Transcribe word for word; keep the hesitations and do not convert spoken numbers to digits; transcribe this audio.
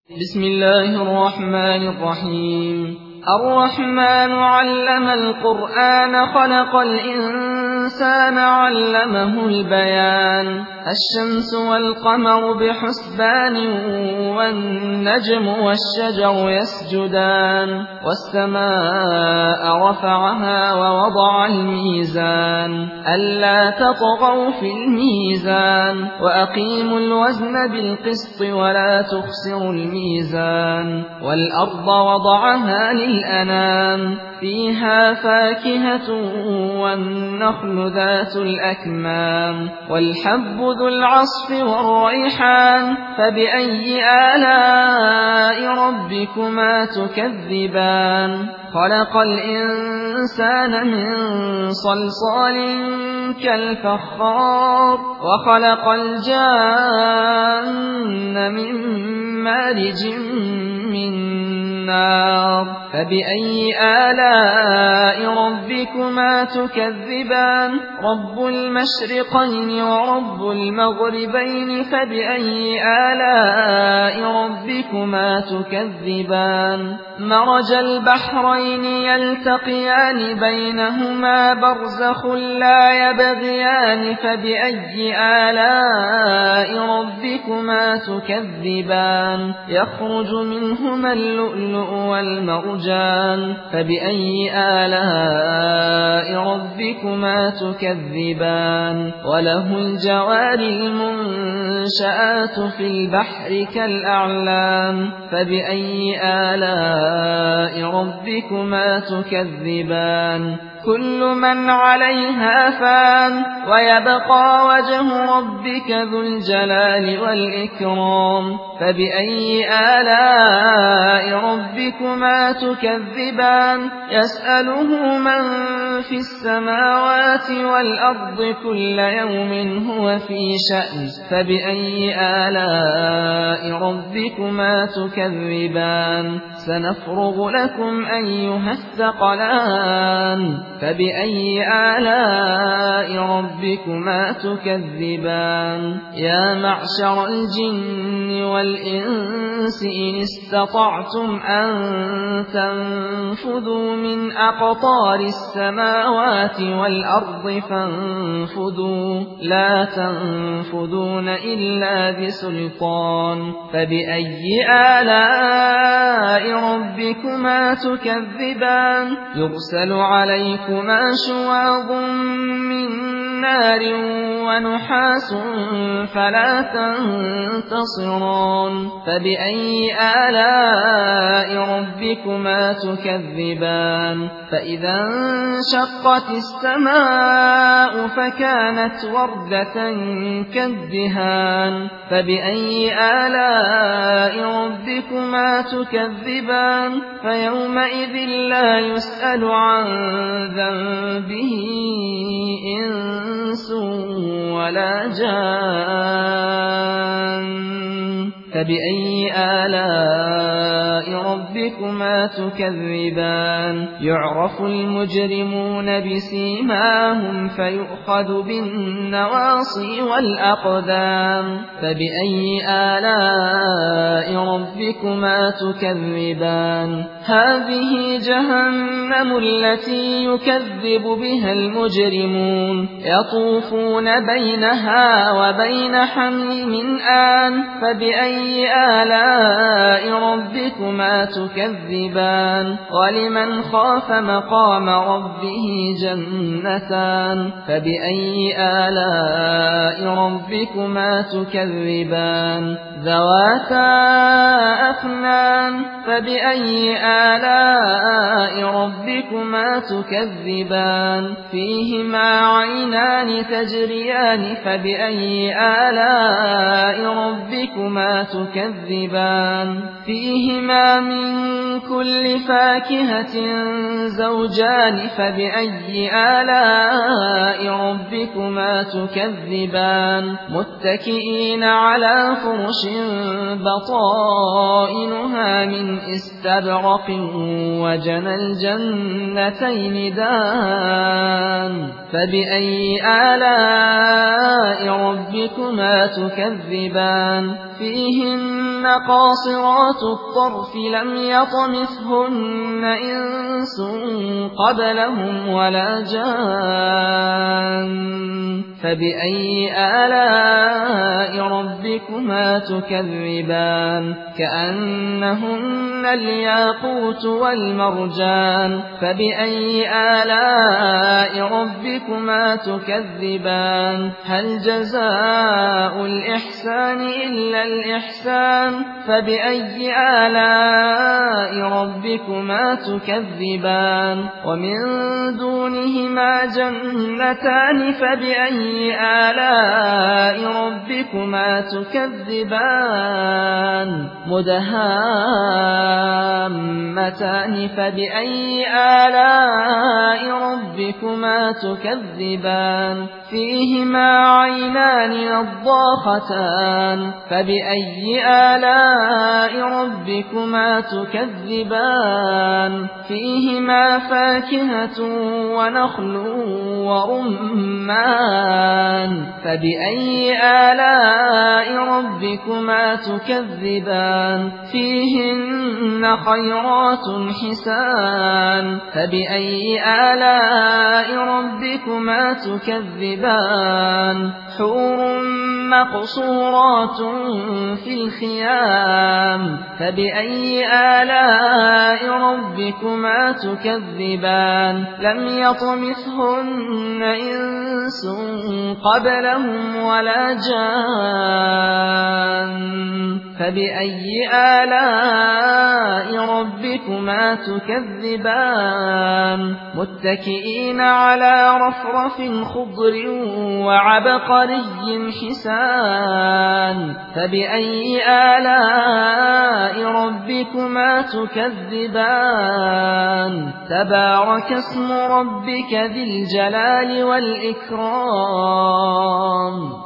بسم الله الرحمن الرحيم. الرحمن علم القرآن خلق الإنسان علمه البيان. الشمس والقمر بحسبان والنجم والشجر يسجدان والسماء رفعها ووضع الميزان ألا تطغوا في الميزان وأقيموا الوزن بالقسط ولا تخسروا الميزان والأرض وضعها للأنام فيها فاكهة والنخل ذات الأكمام والحب ذو العصف والريحان فبأي آلاء ربكما تكذبان خلق الإنسان من صلصال كالفخار وخلق الجان من مارج من نار فبأي آلاء ربكما تكذبان رب المشرقين ورب المغربين فبأي آلاء ربكما تكذبان مرج البحرين يلتقيان بينهما برزخ لا يبغيان فبأي آلاء ربكما تكذبان يخرج منهما اللؤلؤ والمرجان فبأي آلاء ربكما تكذبان وله الجوار المنشآت في البحر كالأعلام فبأي آلاء ربكما تكذبان كل من عليها فان ويبقى وجه ربك ذو الجلال والإكرام فبأي آلاء ربكما تكذبان يسأله من في السماوات والأرض كل يوم هو في شأن فبأي آلاء ربكما تكذبان سنفرغ لكم أيها الثقلان فبأي آلاء ربكما تكذبان يا معشر الجن والإنس إن استطعتم أن تنفذوا من أقطار السماوات والأرض فانفذوا لا تنفذون إلا بسلطان فبأي آلاء ربكما تكذبان يرسل عليكما شواظ من نار ونحاس فلا تنتصران فبأي آلاء ربكما تكذبان فإذا انشقت السماء فكانت وردة كالدهان فبأي آلاء ربكما تكذبان فيومئذ لا يسأل عن ذنبه إنس ولا جان فبأي آلاء ربكما تكذبان يعرف المجرمون بسيماهم فيؤخذ بالنواصي والأقدام فبأي آلاء ربكما تكذبان هذه جهنم التي يكذب بها المجرمون يطوفون بينها وبين حميم آن فبأي آلاء ربكما تكذبان ولمن خاف مقام ربه جنتان فبأي آلاء ربكما تكذبان ذواتا أفنان فبأي آلاء ربكما تكذبان فيهما عينان تجريان فبأي آلاء ربكما تكذبان فيهما من كل فاكهة زوجان فبأي آلاء ربكما تكذبان متكئين على فرش بطائنها من استبرق وجنى الجنتين دان فبأي آلاء ربكما تكذبان فيهن قاصرات الطرف لم يطمثهن إنس قبلهم ولا جان فبأي آلاء ربكما تكذبان كأنهن الياقوت والمرجان فبأي آلاء ربكما تكذبان هل جزاء الإحسان إلا الإحسان فبأي آلاء ربكما تكذبان ومن دونهما جنتان فبأي آلاء ربكما تكذبان مدهامتان فبأي آلاء ربكما تكذبان فيهما عينان نضاختان فبأي آلاء ربكما تكذبان فيهما فاكهة ونخل ورمان فبأي آلاء ربكما تكذبان فيهن خيرات حسان فبأي آلاء ربكما تكذبان حور مقصورات في الخيام فبأي آلاء ربكما تكذبان لم يطمثهن إنس قبلهم ولا جان فبأي آلاء ربكما تكذبان متكئين على رفرف خضر وعبقري حسان فبأي آلاء ربكما تكذبان تبارك اسم ربك ذي الجلال والإكرام